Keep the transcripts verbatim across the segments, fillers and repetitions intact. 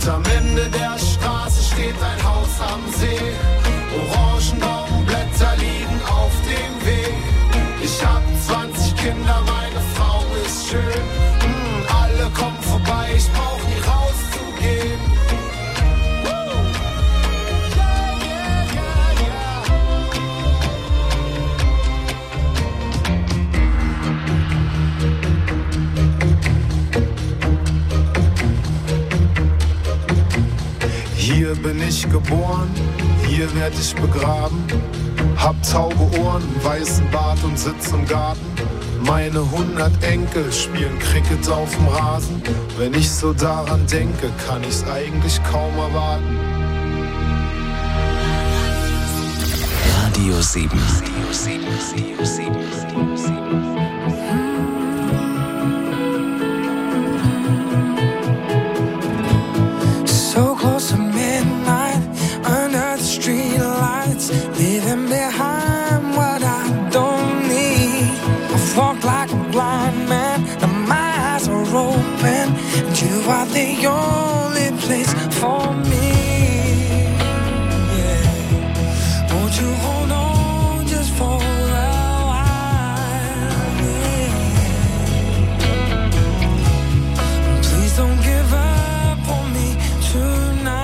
Und am Ende der Straße steht ein Haus am See. Orangenbaumblätter liegen auf dem Weg. Ich hab zwanzig Kinder, meine Frau ist schön. Mm, alle kommen vorbei, ich brauch nie rauszugehen. Hier bin ich geboren, hier werd ich begraben. Hab taube Ohren, weißen Bart und sitz im Garten. Meine hundert Enkel spielen Cricket auf dem Rasen. Wenn ich so daran denke, kann ich's eigentlich kaum erwarten. Radio sieben. Radio sieben. Radio sieben. Radio sieben. So close to midnight, under the street lights, leaving behind what I don't need. I've walked like a blind man, and my eyes are open, and you are the only place for me. Yeah. Won't you hold on just for a while? Yeah. Please don't give up on me tonight.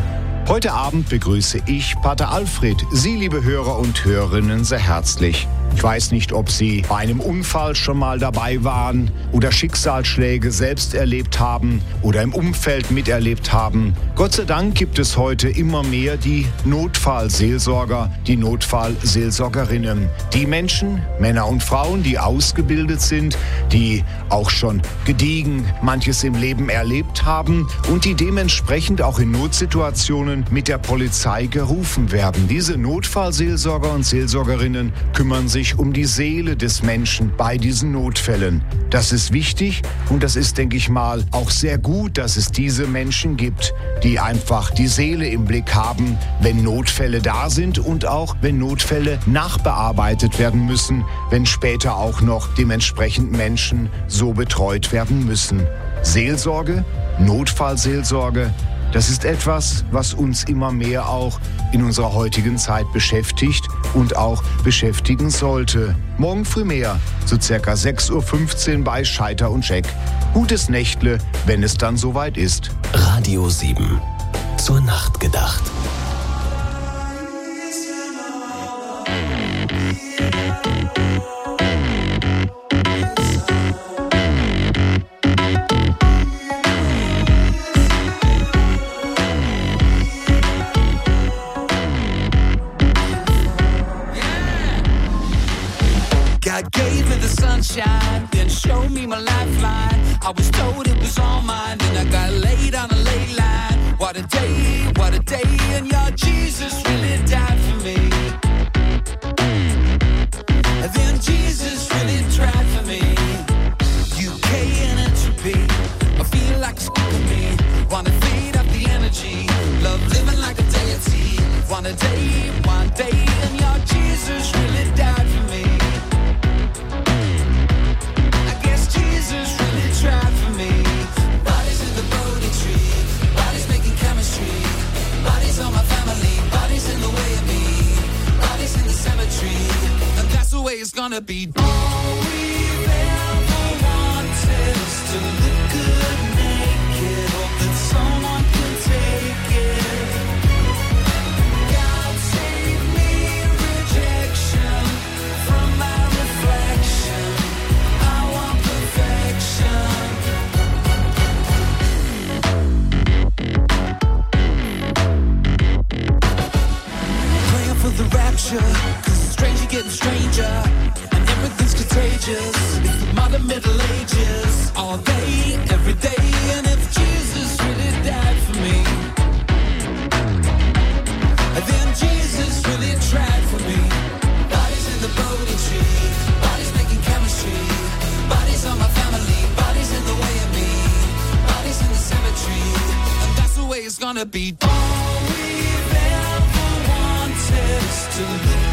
Heute Abend begrüße ich Pater Alfred, Sie, liebe Hörer und Hörerinnen, sehr herzlich. Ich weiß nicht, ob Sie bei einem Unfall schon mal dabei waren oder Schicksalsschläge selbst erlebt haben oder im Umfeld miterlebt haben. Gott sei Dank gibt es heute immer mehr die Notfallseelsorger, die Notfallseelsorgerinnen. Die Menschen, Männer und Frauen, die ausgebildet sind, die auch schon gediegen manches im Leben erlebt haben und die dementsprechend auch in Notsituationen mit der Polizei gerufen werden. Diese Notfallseelsorger und Seelsorgerinnen kümmern sich um die Seele des Menschen bei diesen Notfällen. Das ist wichtig und das ist, denke ich mal, auch sehr gut, dass es diese Menschen gibt, die einfach die Seele im Blick haben, wenn Notfälle da sind und auch wenn Notfälle nachbearbeitet werden müssen, wenn später auch noch dementsprechend Menschen so betreut werden müssen. Seelsorge, Notfallseelsorge, das ist etwas, was uns immer mehr auch in unserer heutigen Zeit beschäftigt und auch beschäftigen sollte. Morgen früh mehr, so circa sechs Uhr fünfzehn bei Scheiter und Scheck. Gutes Nächtle, wenn es dann soweit ist. Radio sieben. Zur Nacht gedacht. God gave me the sunshine, then showed me my lifeline. I was told it was all mine, then I got laid on a ley line. What a day, what a day, and your Jesus really died for me. And then Jesus really tried for me. U K and entropy, I feel like it's f***ing me. Wanna feed up the energy, love living like a deity. One a day, one day, and your Jesus really died for me. Jesus really tried for me. Bodies in the Bodhi tree, bodies making chemistry. Bodies on my family, bodies in the way of me. Bodies in the cemetery, and that's the way it's gonna be. All we've ever wanted is to look good naked. Hope that someone can take it. God save me rejection from my reflection. Praying for the rapture, cause it's stranger getting stranger, and everything's contagious. It's the modern Middle Ages, all day, every day. And if Jesus really died for me, then Jesus really tried for me. Bodies in the Bodhi tree, bodies making chemistry. Bodies on my family, bodies in the way of me. Bodies in the cemetery, and that's the way it's gonna be. All we've ever wanted is to live